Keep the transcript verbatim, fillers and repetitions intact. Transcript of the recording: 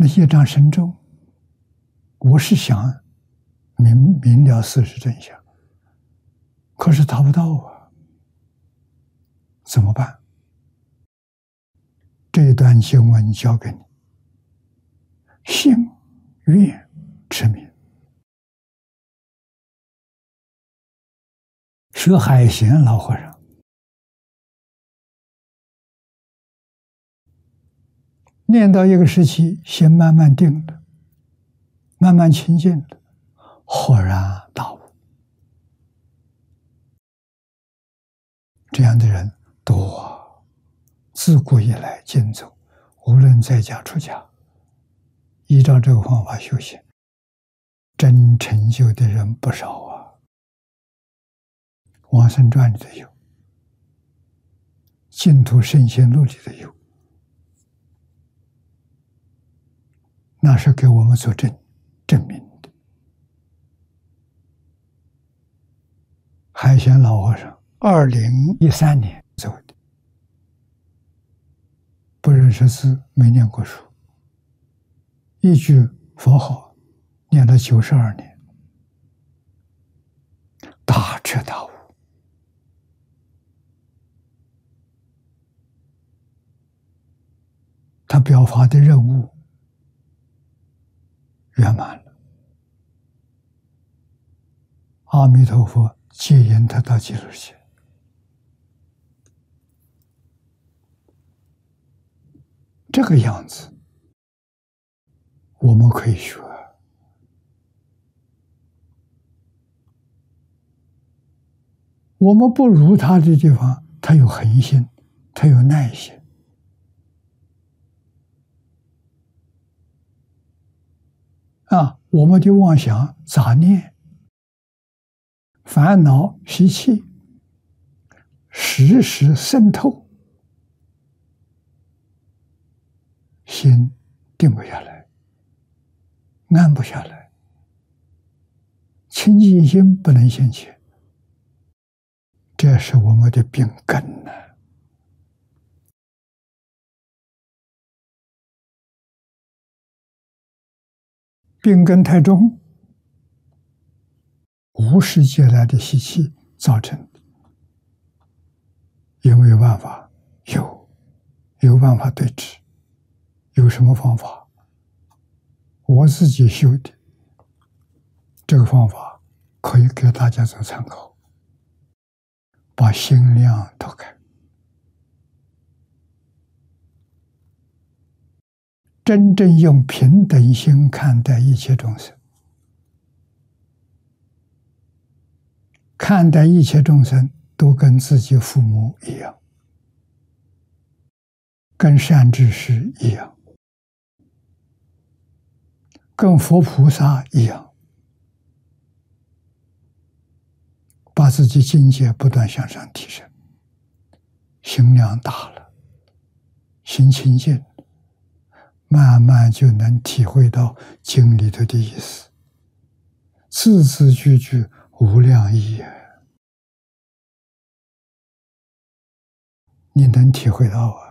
那业障深重，我是想明明了事实真相，可是达不到啊，怎么办？这段经文教给你：信、愿、持名。学海贤老和尚念到一个时期，先慢慢定了，慢慢清净了，豁然大悟。这样的人多啊，自古以来经走，无论在家出家，依照这个方法修行，真成就的人不少啊。往生传里头有，净土圣贤录里头有，那是给我们所证证明的。海贤老和尚二零一三年走的，不认识字，没念过书，一句佛号念了九十二年，大彻大悟。他表法的任务圆满了，阿弥陀佛接引他到极乐世界。这个样子我们可以学。我们不如他的地方，他有恒心，他有耐心。啊，我们的妄想、杂念、烦恼、习气，时时渗透，心定不下来，安不下来，清净心不能现前，这是我们的病根呢。病根太重，无始劫来的习气造成的。有没有办法？有，有办法对治。有什么方法？我自己修的这个方法，可以给大家做参考。把心量投开，真正用平等心看待一切众生，看待一切众生都跟自己父母一样，跟善知识一样，跟佛菩萨一样，把自己境界不断向上提升，心量大了，心清净，慢慢就能体会到经里头的意思，字字句句无量义啊！你能体会到啊？